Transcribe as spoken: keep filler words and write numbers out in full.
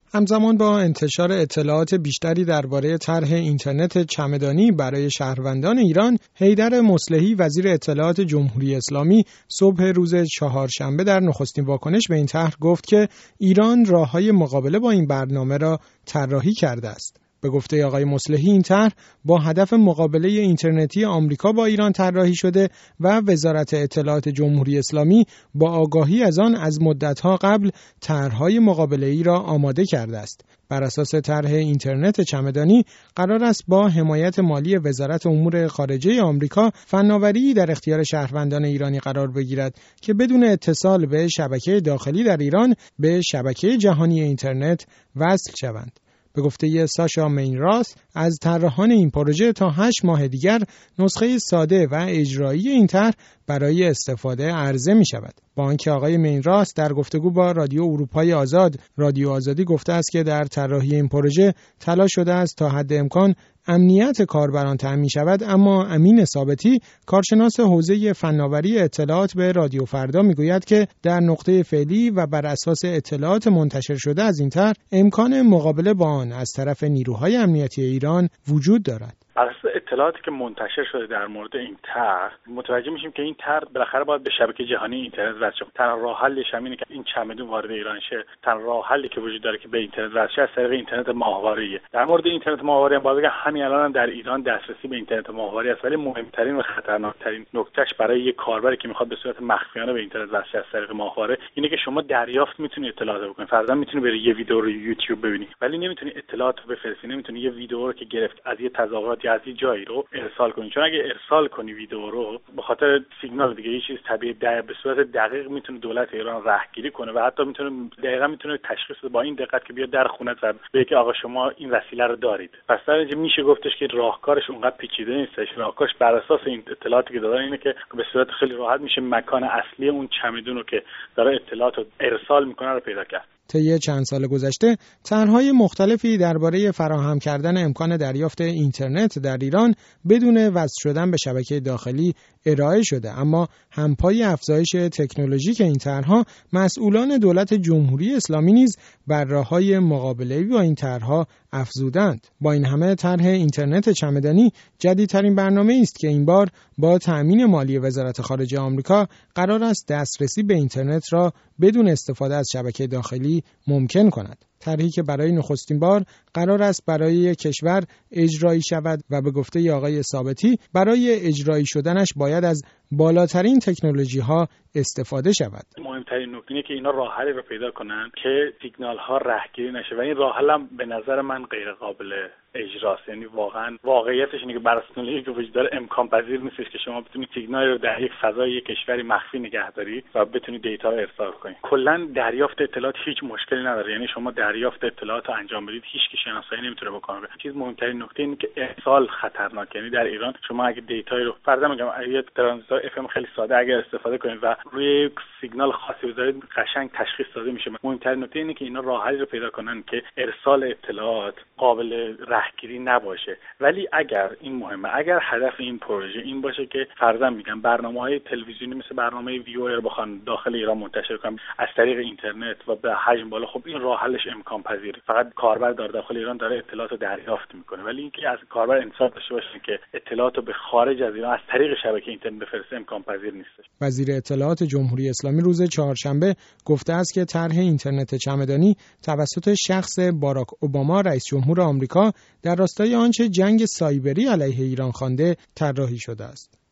همزمان با انتشار اطلاعات بیشتری درباره طرح اینترنت چمدانی برای شهروندان ایران، حیدر مصلحی وزیر اطلاعات جمهوری اسلامی صبح روز چهارشنبه در نخستین واکنش به این طرح گفت که ایران راه‌های مقابله با این برنامه را طراحی کرده است. به گفته آقای مصلحی این طرح با هدف مقابله اینترنتی آمریکا با ایران طراحی شده و وزارت اطلاعات جمهوری اسلامی با آگاهی از آن از مدت‌ها قبل طرح‌های مقابله‌ای را آماده کرده است. بر اساس طرح اینترنت چمدانی قرار است با حمایت مالی وزارت امور خارجه آمریکا فناوری در اختیار شهروندان ایرانی قرار بگیرد که بدون اتصال به شبکه داخلی در ایران به شبکه جهانی اینترنت وصل شوند. به گفته ساشا مینراس از طراحان این پروژه تا هشت ماه دیگر نسخه ساده و اجرایی این طرح برای استفاده عرضه می شود. با آنکه آقای مینراس در گفتگو با رادیو اروپای آزاد رادیو آزادی گفته است که در طراحی این پروژه تلاش شده است تا حد امکان امنیت کاربران تامین شود، اما امین ثابتی کارشناس حوزه فناوری اطلاعات به رادیو فردا میگوید که در نقطه فعلی و بر اساس اطلاعات منتشر شده از این طرح امکان مقابله با آن از طرف نیروهای امنیتی ایران وجود دارد. از اطلاعاتی که منتشر شده در مورد این طرح متوجه میشیم که این طرح بالاخره باید به شبکه جهانی اینترنت وصل شه. تنها راه حلش همینه که این چمدون وارد ایران شه. تنها راه حلی که وجود داره که به اینترنت وصل شه از طریق اینترنت ماهواره‌ایه. در مورد اینترنت ماهواره هم باید بگم همین الان هم در ایران دسترسی به اینترنت ماهواره است، ولی مهمترین و خطرناکترین نکتهش برای یک کاربری که میخواد به صورت مخفیانه به اینترنت وصل شه از طریق ماهواره اینه که شما دریافت میتونی اطلاعات بکنی. فرضاً میتونی بری یه ویدیو رو یوتیوب ببینی، ولی نمیتونی اطلاعات رو بفرستی، نمیتونی یه ویدیو رو که گرفت از یه تظاهرات یا از یه جایی رو ارسال کنی، چون اگه ارسال کنی ویدیو رو به خاطر سیگنال دیگه یه چیز طبیعی در به صورت دقیق میتونه دولت ایران راهگیری کنه و حتی میتونه دقیقاً میتونه تشخیص بده با این دقت که بیاد در خونت و بگه که آقا شما این وسیله رو دارید. پس در اینجا میشه گفتش که راهکارش اونقدر پیچیده نیستش. راهکارش بر اساس این اطلاعاتی که دادن اینه که به صورت خیلی راحت میشه مکان اصلی اون چمدون رو که داره اطلاعات رو ارسال میکنه رو پیدا کرد. طی چند سال گذشته طرح‌های مختلفی درباره فراهم کردن امکان دریافت اینترنت در ایران بدون وصل شدن به شبکه داخلی ارائه شده، اما همپای افزایش تکنولوژیک این طرح‌ها مسئولان دولت جمهوری اسلامی نیز بر راه‌های مقابله با این طرح‌ها افزودند. با این همه طرح اینترنت چمدانی جدیدترین برنامه است که این بار با تأمین مالی وزارت خارجه آمریکا قرار است دسترسی به اینترنت را بدون استفاده از شبکه داخلی ممکن کند. طرحی که برای نخستین بار قرار است برای کشور اجرایی شود و به گفته آقای ثابتی برای اجرایی شدنش باید از بالاترین تکنولوژی ها استفاده شود. مهمترین نکته اینه که اینا راه حلی رو پیدا کنن که سیگنال ها رهگیری نشه و این راه حل هم به نظر من غیر قابل اجراست. یعنی واقعا واقعیتش اینه که بر اساس تکنولوژی که وجود داره امکان پذیر نیستش که شما بتونید سیگنال رو در یک فضای یک کشوری مخفی نگه داری و بتونید دیتا رو ارسال کنید. کلا دریافت اطلاعات هیچ مشکلی نداره، یعنی شما دریافت اطلاعات رو انجام بدید هیچ کی شناسایی نمیتونه بکنه. چیز مهمترین نکته اینه که ارسال خطرناک، یعنی در ایران شما اگه دیتایی رو فرضاً میگم یه ترانزیستور اف ام خیلی ساده اگر استفاده کنید و روی سیگنال خاصی بذارید قشنگ تشخیص داده میشه. مهمترین نکته اینه که اینا راه حلی رو پیدا کنن که ارسال اطلاعات قابل رهگیری نباشه. ولی اگر این مهمه، اگر هدف این پروژه این باشه که فرضاً میگم برنامه‌های تلویزیونی مثل برنامه ویور بخوان داخل ایران منتشر کنن از طریق اینترنت و به حجم بالا، خب این راه حلش امکان پذیره. فقط کاربر داره داخل ایران داره اطلاعات رو دریافت میکنه، ولی اینکه از کاربر انتظار داشته باشه که اطلاعات رو به خارج از ایران از طریق شبکه اینترنت بفرسته امکان پذیر نیست. وزیر اطلاعات جمهوری اسلامی روز چهارشنبه گفته است که طرح اینترنت چمدانی توسط شخص باراک اوباما رئیس جمهور آمریکا در راستای آنچه جنگ سایبری علیه ایران خوانده طراحی شده است.